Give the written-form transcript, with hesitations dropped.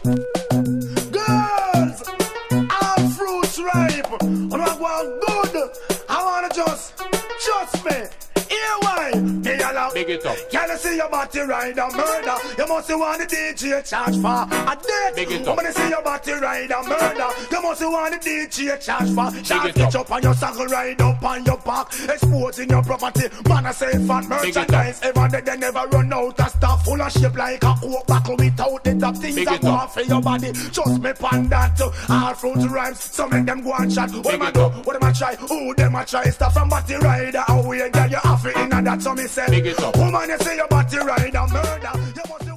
Girls, all fruits ripe. I'm not going good. I wanna just me. Here why? Hey, allow. Big it up. Can you see your body ride a murder? You must want the DJ charge for a date. Big it up. When you see your body ride a murder, you must want the DJ charge for. Big it Get up. up on your saddle, ride up on your back, exposing your property. Man, I say fat merchandise. Every day they never run out of stuff. Full of shape like a coke buckle without the top. Things that go off for your body. Just me pan that. All fruit rhymes, so make them go and chat. What am I do? What am I try? Who them I try? Stuff from body rider. Away, girl, you have it in that. So me say, Big it up. woman, you say your body rider murder. You must